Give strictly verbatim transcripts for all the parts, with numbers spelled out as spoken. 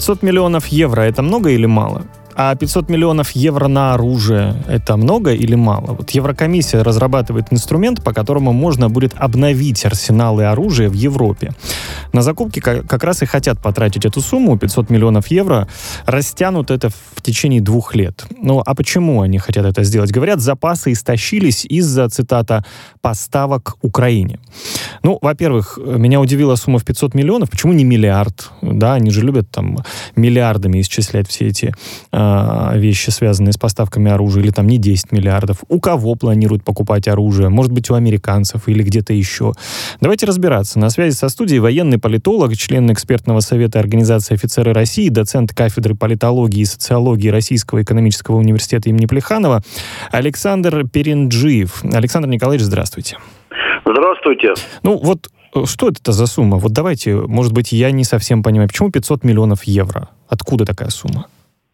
пятьсот миллионов евро – это много или мало? А пятьсот миллионов евро на оружие – это много или мало? Вот Еврокомиссия разрабатывает инструмент, по которому можно будет обновить арсеналы оружия в Европе. На закупки как раз и хотят потратить эту сумму, пятьсот миллионов евро, растянут это в течение двух лет. Ну, а почему они хотят это сделать? Говорят, запасы истощились из-за, цитата, «поставок Украине». Ну, во-первых, меня удивила сумма в пятьсот миллионов. Почему не миллиард? Да, они же любят там миллиардами исчислять все эти э, вещи, связанные с поставками оружия. Или там не десять миллиардов. У кого планируют покупать оружие? Может быть, у американцев или где-то еще. Давайте разбираться. На связи со студией военный политолог, член экспертного совета Организации офицеры России, доцент кафедры политологии и социологии Российского экономического университета имени Плеханова Александр Перенджиев. Александр Николаевич, здравствуйте. Здравствуйте. Ну вот, что это за сумма? Вот давайте, может быть, я не совсем понимаю, почему пятьсот миллионов евро? Откуда такая сумма?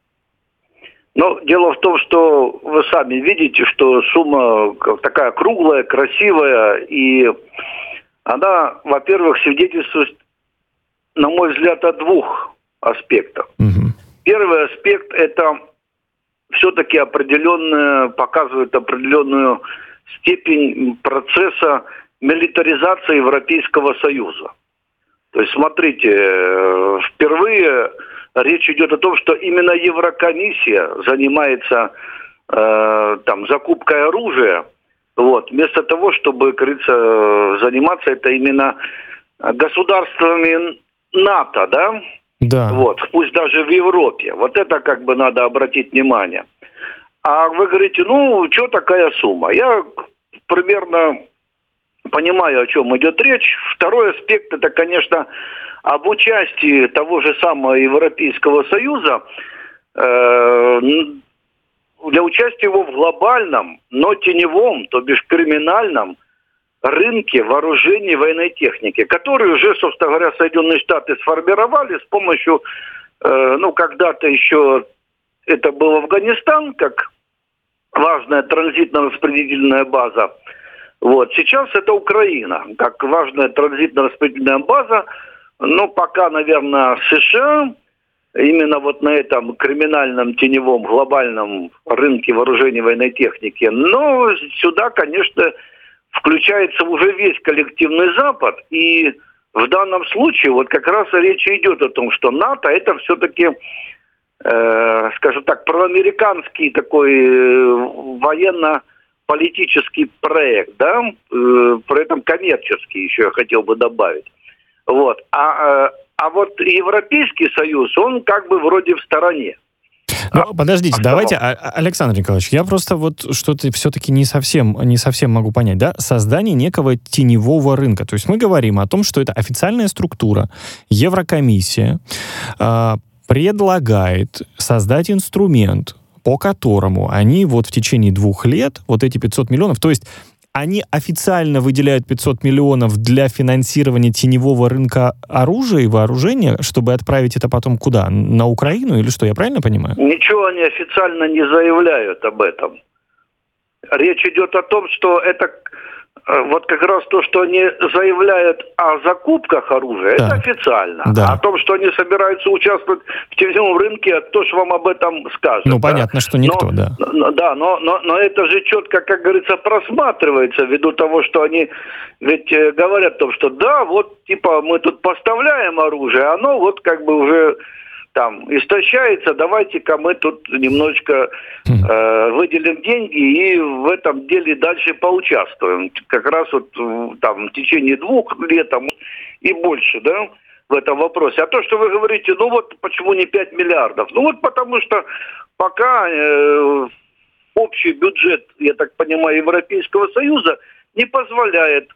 Ну, дело в том, что вы сами видите, что сумма такая круглая, красивая, и она, во-первых, свидетельствует, на мой взгляд, о двух аспектах. Угу. Первый аспект – это все-таки определенная, показывает определенную степень процесса милитаризации Европейского Союза. То есть, смотрите, впервые речь идет о том, что именно Еврокомиссия занимается э, там, закупкой оружия, вот, вместо того, чтобы, как говорится, заниматься это именно государствами НАТО, да? Да. Вот, пусть даже в Европе. Вот это как бы надо обратить внимание. А вы говорите, ну, что такая сумма? Я примерно понимаю, о чем идет речь. Второй аспект, это, конечно, об участии того же самого Европейского Союза, э, для участия его в глобальном, но теневом, то бишь криминальном рынке вооружений и военной техники, который уже, собственно говоря, Соединенные Штаты сформировали с помощью, э, ну, когда-то еще это был Афганистан, как важная транзитно-распределительная база. Вот. Сейчас это Украина, как важная транзитно-распределительная база. Но пока, наверное, США именно вот на этом криминальном, теневом, глобальном рынке вооружений и военной техники. Но сюда, конечно, включается уже весь коллективный Запад. И в данном случае вот как раз речь идет о том, что НАТО это все-таки, э, скажем так, проамериканский такой э, военно-политический проект, да, э, при этом коммерческий еще я хотел бы добавить. Вот. А, а вот Европейский Союз, он как бы вроде в стороне. Ну, подождите, а давайте, Александр Николаевич, я просто вот что-то все-таки не совсем, не совсем могу понять, да? Создание некого теневого рынка. То есть мы говорим о том, что это официальная структура, Еврокомиссия э, предлагает создать инструмент, по которому они вот в течение двух лет, вот эти пятьсот миллионов, то есть они официально выделяют пятьсот миллионов для финансирования теневого рынка оружия и вооружения, чтобы отправить это потом куда? На Украину или что? Я правильно понимаю? Ничего они официально не заявляют об этом. Речь идет о том, что это вот как раз то, что они заявляют о закупках оружия, да. Это официально. Да. А о том, что они собираются участвовать в теневом рынке, кто же вам об этом скажет? Ну, да? понятно, что никто, но, да. Но, да, но, но, но это же четко, как говорится, просматривается ввиду того, что они ведь говорят о том, что да, вот типа мы тут поставляем оружие, оно вот как бы уже там истощается, давайте-ка мы тут немножечко э, выделим деньги и в этом деле дальше поучаствуем. Как раз вот там в течение двух лет там, и больше, да, в этом вопросе. А то, что вы говорите, ну вот почему не пять миллиардов? Ну вот потому что пока э, общий бюджет, я так понимаю, Европейского Союза не позволяет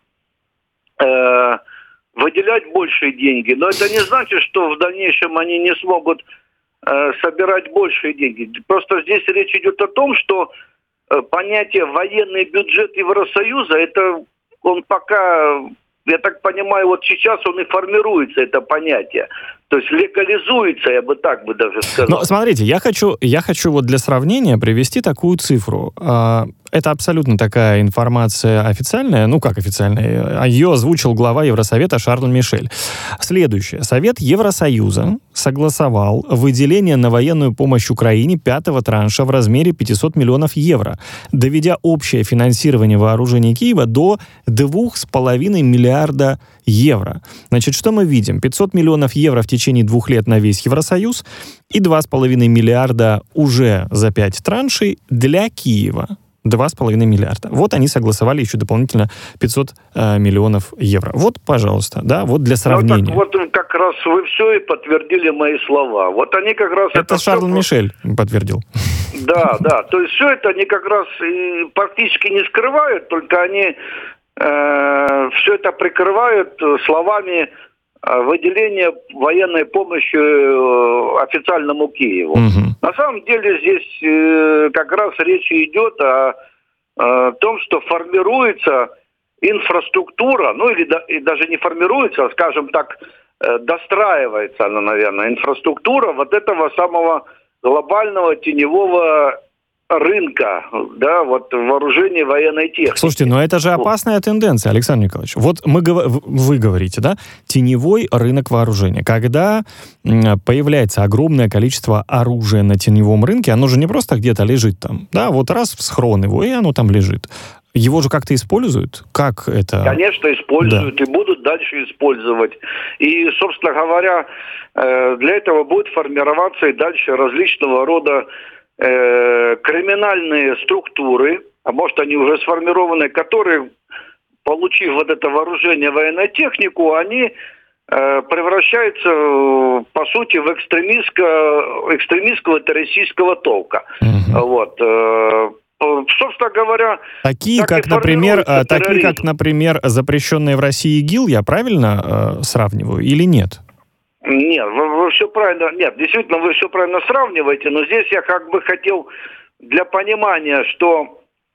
э, выделять большие деньги. Но это не значит, что в дальнейшем они не смогут э, собирать большие деньги. Просто здесь речь идет о том, что э, понятие военный бюджет Евросоюза, это он пока, я так понимаю, вот сейчас он и формируется, это понятие. То есть легализуется, я бы так бы даже сказал. Но смотрите, я хочу, я хочу вот для сравнения привести такую цифру. Это абсолютно такая информация официальная, ну как официальная, ее озвучил глава Евросовета Шарль Мишель. Следующее. Совет Евросоюза согласовал выделение на военную помощь Украине пятого транша в размере пятьсот миллионов евро, доведя общее финансирование вооружений Киева до двух с половиной миллиарда евро. Значит, что мы видим? пятьсот миллионов евро в течение двух лет на весь Евросоюз и два с половиной миллиарда уже за пять траншей для Киева. два с половиной миллиарда. Вот они согласовали еще дополнительно пятьсот э, миллионов евро. Вот, пожалуйста, да, вот для сравнения. Ну, так вот как раз вы все и подтвердили мои слова. Вот они как раз... Это, это Шарль все... Мишель подтвердил. Да, да. То есть все это они как раз и практически не скрывают, только они э, все это прикрывают словами выделения военной помощи официальному Киеву. Угу. На самом деле здесь э, как раз речь идет о, о том, что формируется инфраструктура, ну или да, и даже не формируется, а, скажем так, э, достраивается она, наверное, инфраструктура вот этого самого глобального теневого рынка, да, вот вооружений военной техники. Слушайте, но это же опасная тенденция, Александр Николаевич. Вот мы, вы говорите, да, теневой рынок вооружения. Когда появляется огромное количество оружия на теневом рынке, оно же не просто где-то лежит там, да, вот раз в схрон его, и оно там лежит. Его же как-то используют? Как это? Конечно, используют, да. И будут дальше использовать. И, собственно говоря, для этого будет формироваться и дальше различного рода криминальные структуры, а может они уже сформированы, которые, получив вот это вооружение, военную технику, они э, превращаются, по сути, в экстремистского, экстремистского террористического толка. Угу. Вот. Э, собственно говоря... Такие, как, например, такие, как, например, запрещенные в России ИГИЛ, я правильно э, сравниваю или нет? Нет, вы, вы все правильно, нет, действительно, вы все правильно сравниваете, но здесь я как бы хотел для понимания, что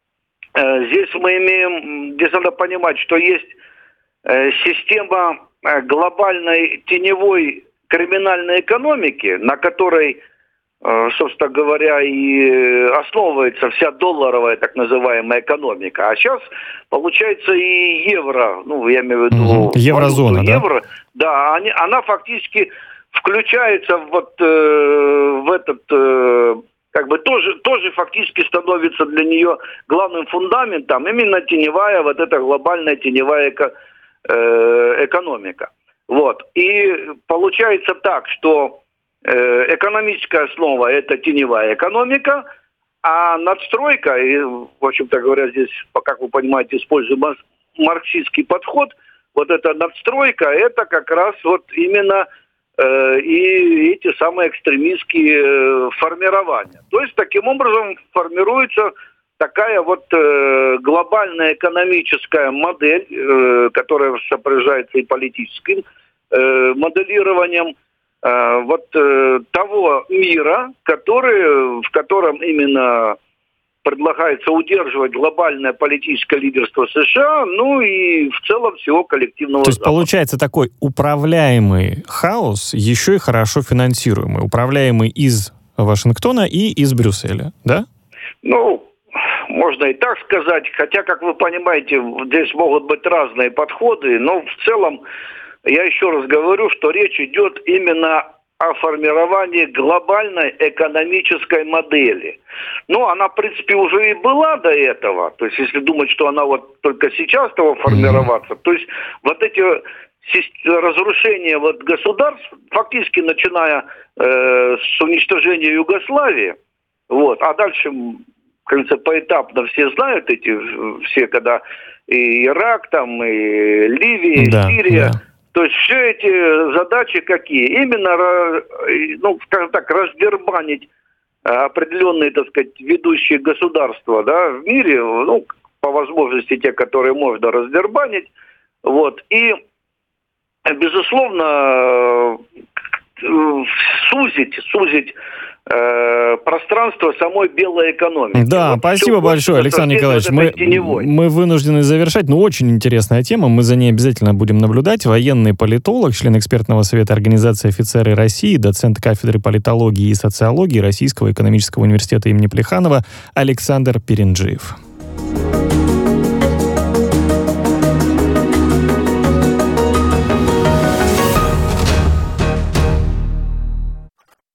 э, здесь мы имеем, здесь надо понимать, что есть э, система э, глобальной теневой криминальной экономики, на которой, э, собственно говоря, и основывается вся долларовая так называемая экономика. А сейчас, получается, и евро, ну, я имею в виду... Угу. Еврозона, да? Евро, да, они, она фактически включается вот э, в этот, э, как бы тоже, тоже фактически становится для нее главным фундаментом именно теневая, вот эта глобальная теневая эко, э, экономика. Вот. И получается так, что э, экономическая основа – это теневая экономика, а надстройка, и, в общем-то говоря, здесь, как вы понимаете, используем марксистский подход, вот эта надстройка, это как раз вот именно э, и эти самые экстремистские э, формирования. То есть таким образом формируется такая вот э, глобальная экономическая модель, э, которая сопряжается и политическим э, моделированием э, вот э, того мира, который, в котором именно предлагается удерживать глобальное политическое лидерство США, ну и в целом всего коллективного То есть Запада. Получается такой управляемый хаос, еще и хорошо финансируемый, управляемый из Вашингтона и из Брюсселя, да? Ну, можно и так сказать, хотя, как вы понимаете, здесь могут быть разные подходы, но в целом, я еще раз говорю, что речь идет именно о формировании глобальной экономической модели. Ну, она, в принципе, уже и была до этого. То есть, если думать, что она вот только сейчас стала формироваться, mm-hmm. то есть вот эти разрушения вот государств, фактически начиная э, с уничтожения Югославии, вот, а дальше, как говорится, поэтапно все знают эти, все, когда и Ирак, там, и Ливия, и да, Сирия. Да. То есть все эти задачи какие? Именно, ну, скажем так, раздербанить определенные, так сказать, ведущие государства, да, в мире, ну, по возможности те, которые можно раздербанить, вот, и, безусловно, сузить, сузить э, пространство самой белой экономики. Да, вот спасибо большое, Александр Николаевич. Мы, мы вынуждены завершать, но очень интересная тема, мы за ней обязательно будем наблюдать. Военный политолог, член экспертного совета Организации офицеры России, доцент кафедры политологии и социологии Российского экономического университета имени Плеханова Александр Перенджиев.